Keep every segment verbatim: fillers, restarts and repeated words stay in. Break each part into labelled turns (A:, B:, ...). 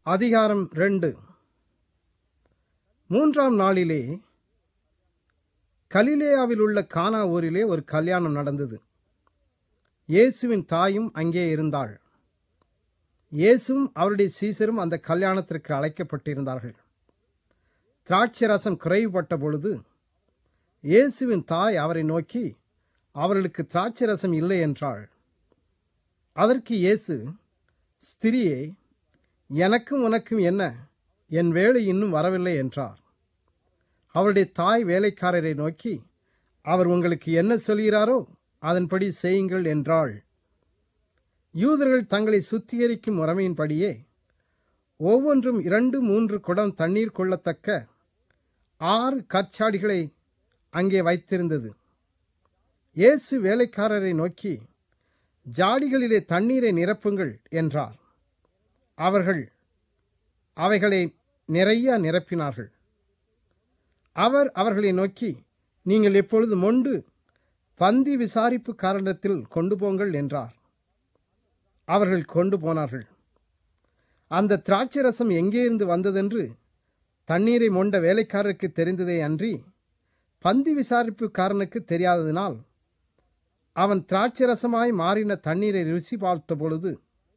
A: அதிகாரம் இரண்டு. மூன்றாம் நாளிலே கலிலேயாவில் உள்ள கானா ஊரிலே ஒரு கல்யாணம் நடந்தது. இயேசுவின் தாயும் அங்கே இருந்தாள். இயேசுவும் அவருடைய சீசரும் அந்த கல்யாணத்திற்கு அழைக்கப்பட்டிருந்தார்கள். திராட்சை ரசம் குறைவுபட்ட பொழுது இயேசுவின் தாய் அவரை நோக்கி, அவர்களுக்கு திராட்சை ரசம் இல்லை என்றாள். அதற்கு இயேசு, ஸ்திரியே, எனக்கும் உனக்கும் என்ன? என் வேளை இன்னும் வரவில்லை என்றார். அவருடைய தாய் வேலைக்காரரை நோக்கி, அவர் உங்களுக்கு என்ன சொல்கிறாரோ அதன்படி செய்யுங்கள் என்றாள். யூதர்கள் தங்களை சுத்திகரிக்கும் முறைமையின்படியே ஒவ்வொன்றும் இரண்டு மூன்று குடம் தண்ணீர் கொள்ளத்தக்க ஆறு கற்சாடிகளை அங்கே வைத்திருந்தது. இயேசு வேலைக்காரரை நோக்கி, ஜாடிகளிலே தண்ணீரை நிரப்புங்கள் என்றார். அவர்கள் அவைகளை நிறைய நிரப்பினார்கள். அவர் அவர்களை நோக்கி, நீங்கள் எப்பொழுது மொண்டு பந்தி விசாரிப்பு காரணத்தில் கொண்டு போங்கள் என்றார். அவர்கள் கொண்டு போனார்கள். அந்த திராட்சை ரசம் எங்கே இருந்து வந்ததென்று தண்ணீரை மொண்ட வேலைக்காரருக்கு தெரிந்ததே அன்றி பந்தி விசாரிப்புக்காரனுக்கு தெரியாததினால் அவன் திராட்சை ரசமாய் மாறின தண்ணீரை ருசி பார்த்த பொழுது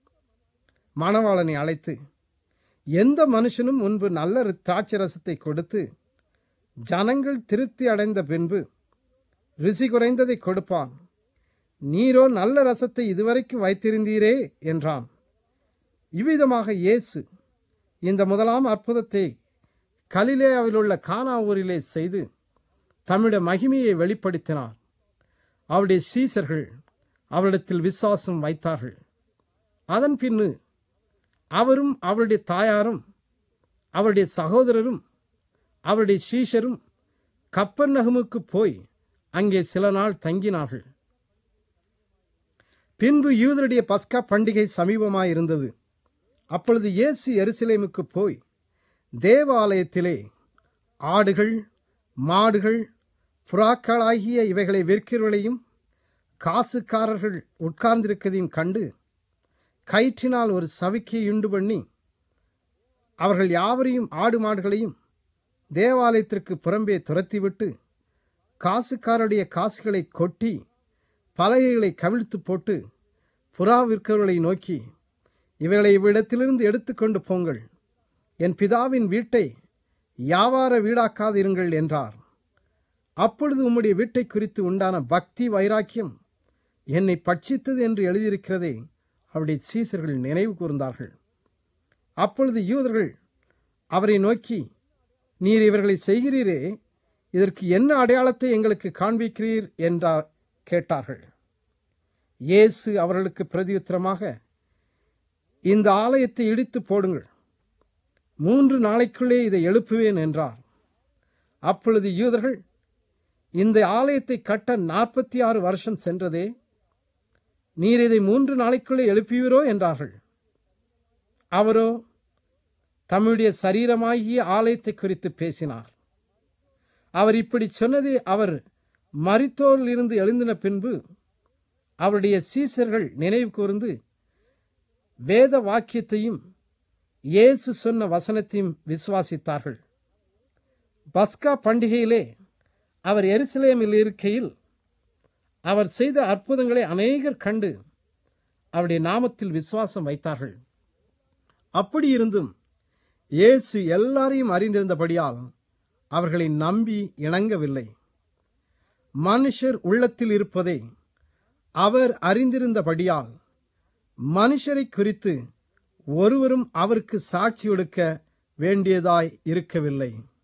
A: மணவாளனை அழைத்து, எந்த மனுஷனும் முன்பு நல்ல திராட்சை ரசத்தை கொடுத்து ஜனங்கள் திருப்தி அடைந்த பின்பு ருசி குறைந்ததை கொடுப்பான். நீரோ நல்ல ரசத்தை இதுவரைக்கும் வைத்திருந்தீரே என்றான். இவ்விதமாக இயேசு இந்த முதலாம் அற்புதத்தை கலிலேயாவில் உள்ள கானா ஊரிலே செய்து தம்முடைய மகிமையை வெளிப்படுத்தினார். அவருடைய சீசர்கள் அவரிடத்தில் விசுவாசம் வைத்தார்கள். அதன் பின்னு அவரும் அவருடைய தாயாரும் அவருடைய சகோதரரும் அவருடைய சீஷரும் கப்பர்நகமுக்கு போய் அங்கே சில நாள் தங்கினார்கள். பின்பு யூதருடைய பஸ்கா பண்டிகை சமீபமாயிருந்தது. அப்பொழுது இயேசு எருசலேமுக்கு போய் தேவாலயத்திலே ஆடுகள், மாடுகள், புறாக்களாகிய இவைகளை விற்கிறவர்களையும் காசுக்காரர்கள் உட்கார்ந்திருக்கதையும் கண்டு கயிற்றினால் ஒரு சவிக்கையை உண்டு பண்ணி அவர்கள் யாவரையும் ஆடு மாடுகளையும் தேவாலயத்திற்கு புறம்பே துரத்திவிட்டு காசுக்காரருடைய காசுகளை கொட்டி பலகைகளை கவிழ்த்து போட்டு புறா விற்கிறவர்களை நோக்கி, இவைகளை இவ்விடத்திலிருந்து எடுத்துக்கொண்டு போங்கள், என் பிதாவின் வீட்டை வியாபார வீடாக்காதிருங்கள் என்றார். அப்பொழுது உம்முடைய வீட்டை குறித்து உண்டான பக்தி வைராக்கியம் என்னை பட்சித்தது என்று எழுதியிருக்கிறதை அவருடைய சீசர்கள் நினைவு கூர்ந்தார்கள். அப்பொழுது யூதர்கள் அவரை நோக்கி, நீர் இவர்களை செய்கிறீரே, இதற்கு என்ன அடையாளத்தை எங்களுக்கு காண்பிக்கிறீர் என்றார் கேட்டார்கள். இயேசு அவர்களுக்கு பிரதியுத்தரமாக, இந்த ஆலயத்தை இடித்து போடுங்கள், மூன்று நாளைக்குள்ளே இதை எழுப்புவேன் என்றார். அப்பொழுது யூதர்கள், இந்த ஆலயத்தை கட்ட நாற்பத்தி ஆறு வருஷம் சென்றதே, நீர் இதை மூன்று நாளைக்குள்ளே எழுப்புவீரோ என்றார்கள். அவரோ தம்முடைய சரீரமாகிய ஆலயத்தை குறித்து பேசினார். அவர் இப்படி சொன்னதை அவர் மரித்தோரில் இருந்து எழுந்தின பின்பு அவருடைய சீசர்கள் நினைவு கூர்ந்து வேத வாக்கியத்தையும் இயேசு சொன்ன வசனத்தையும் விசுவாசித்தார்கள். பஸ்கா பண்டிகையிலே அவர் எருசலேமில் இருக்கையில் அவர் செய்த அற்புதங்களை அநேகர் கண்டு அவருடைய நாமத்தில் விசுவாசம் வைத்தார்கள். அப்படியிருந்தும் இயேசு எல்லாரையும் அறிந்திருந்தபடியால் அவர்களை நம்பி இணங்கவில்லை. மனுஷர் உள்ளத்தில் இருப்பதை அவர் அறிந்திருந்தபடியால் மனுஷரை குறித்து ஒருவரும் அவருக்கு சாட்சி கொடுக்க வேண்டியதாய் இருக்கவில்லை.